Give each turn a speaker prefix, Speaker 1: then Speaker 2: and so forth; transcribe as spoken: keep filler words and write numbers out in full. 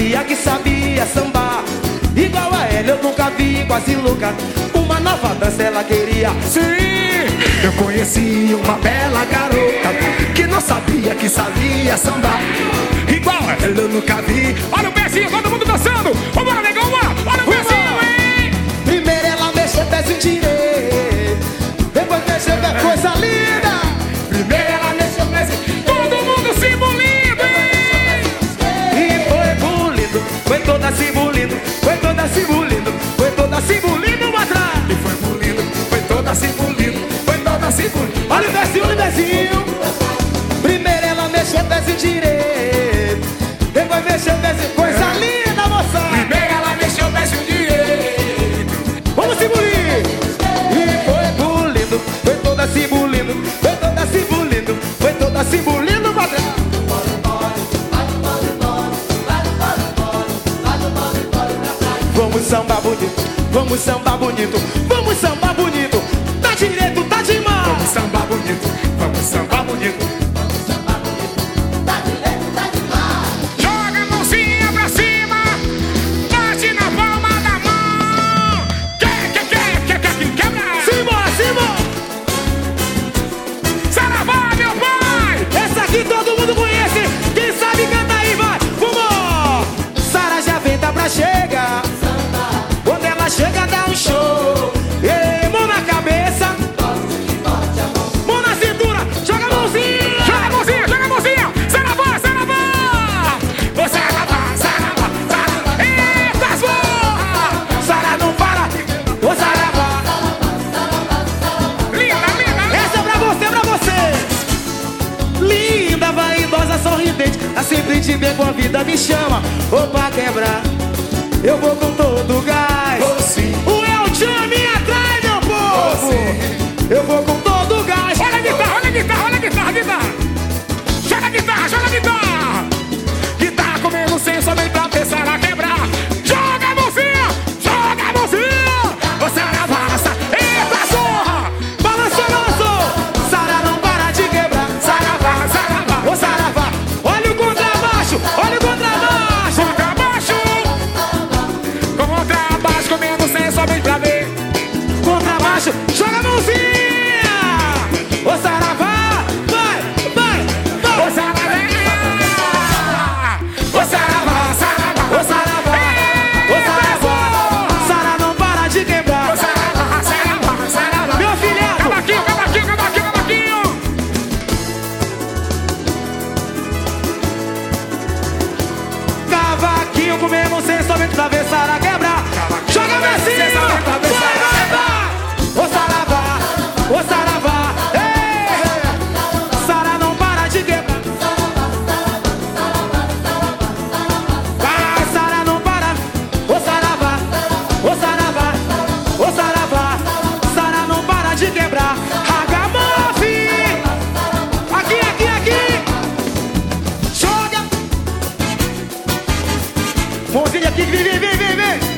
Speaker 1: sabia que sabia sambar. Igual a ela eu nunca vi, quase louca. Uma nova dança ela queria.
Speaker 2: Sim, eu conheci uma bela garota que não sabia que sabia sambar. Igual a ela eu nunca vi. Olha o pezinho, todo mundo dançando. Vambora, negão, vambora. Olha o pezinho, hein?
Speaker 1: Primeiro ela mexeu o pezinho direito, depois mexeu a coisa linda.
Speaker 2: Primeiro ela mexeu o pezinho, todo mundo se bulindo, hein?
Speaker 1: E foi bulindo, foi toda se bulindo, foi toda se bulindo, foi toda se bulindo atrás.
Speaker 2: E foi bulindo, foi toda se bulindo, foi toda se bulindo.
Speaker 1: Olha o pezinho, olha o pezinho. Primeiro ela mexeu o pezinho direito, depois mexeu o pezinho, coisa linda, moça.
Speaker 2: Primeiro ela mexeu o pezinho direito.
Speaker 1: Vamos se bulir. E foi bulindo, foi toda se bulindo, foi toda se bulindo, foi toda se bulindo pra trás. Vamos sambar bonito, vamos sambar bonito, vamos sambar bonito. Tá direito, tá demais.
Speaker 2: Vamos sambar bonito, vamos sambar bonito.
Speaker 3: Tá direito, tá demais.
Speaker 2: Joga a mãozinha pra cima, bate na palma da mão. Quer, quer, quer, quer, quer que quebra?
Speaker 1: Simbora, simbora.
Speaker 2: Saravá, meu pai!
Speaker 1: Essa aqui todo mundo conhece. Quem sabe canta aí, vai. Vamos! Sara já vem, tá pra chegar. Quando ela chega, dá um show. Ei, mão na cabeça, mão na cintura, joga a mãozinha.
Speaker 2: Joga a mãozinha, joga a mãozinha! Saravá, saravá! Ô, saravá, saravá, saravá! Eita, zorra!
Speaker 1: Sara não para, ô Saravá.
Speaker 2: Linda, linda!
Speaker 1: Essa é pra você, pra você. Linda, vaidosa, sorridente. A sempre te ver com a vida me chama. Ou pra quebrar, eu vou com todo o gás.
Speaker 2: Vou sim.
Speaker 1: O El Chan me atrai, meu povo. Eu vou com todo o gás.
Speaker 2: Olha a guitarra, olha a guitarra, olha a guitarra, guitarra! Joga a guitarra, joga a guitarra! Guitarra comigo sem somente pra pensar a quebrar. Joga a mãozinha, joga a mãozinha! Você avança, eita zorra!
Speaker 1: Balança, balançou. Sara não para de quebrar.
Speaker 2: Saravá, saravá!
Speaker 1: Ô Saravá, olha o contrabaixo, olha o contrabaixo.
Speaker 2: Contra baixo! Contra baixo comigo sem somente pra ver.
Speaker 1: Contrabaixo, joga a mãozinha. Ô Saravá, vai, vai, vai.
Speaker 2: Ô saravá! Ô saravá, saravá!
Speaker 1: Ô Saravá, ô Saravá. Sara não para de quebrar.
Speaker 2: Ô saravá, saravá, saravá!
Speaker 1: Meu filhado.
Speaker 2: Cavaquinho, cavaquinho, cavaquinho, cavaquinho!
Speaker 1: Cavaquinho comendo sem somente pra ver Sara quebrar. Joga pra cima, vai, vai, vai. Ô Saravá, ô Saravá. Ei, Sara não para de quebrar. Vai, Sara não para. Ô Saravá, ô Saravá, ô Saravá. Sara não para de quebrar. Ragamuffin. Aqui, aqui, aqui. Joga. Mãozinha aqui, vem, vem, vem, vem, vem.